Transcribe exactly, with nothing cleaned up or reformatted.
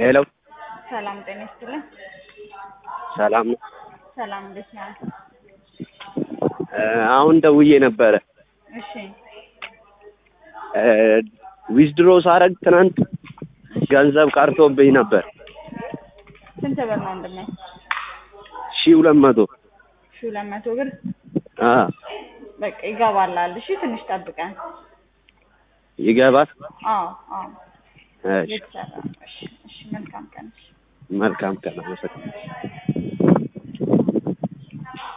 ሄሎ ሰላም ጤና ይስጥልኝ። ሰላም ሰላም እንዴት ነህ? አሁን ደውዬ ነበረ። እሺ ዊዝድሮ ሳረግ ትናንት ገንዘብ ቀርቶብኝ ነበር። ስንት ብር ነው ወንድሜ? ሺህ ሁለት መቶ ሺህ ሁለት መቶ ብር አ በቃ ይገባላል። እሺ ትንሽ ጠብቀን። ይገባል? አዎ አዎ እሺ እሺ እሺ መልካም ቀን። መልካም ቀን። አመሰግናለሁ።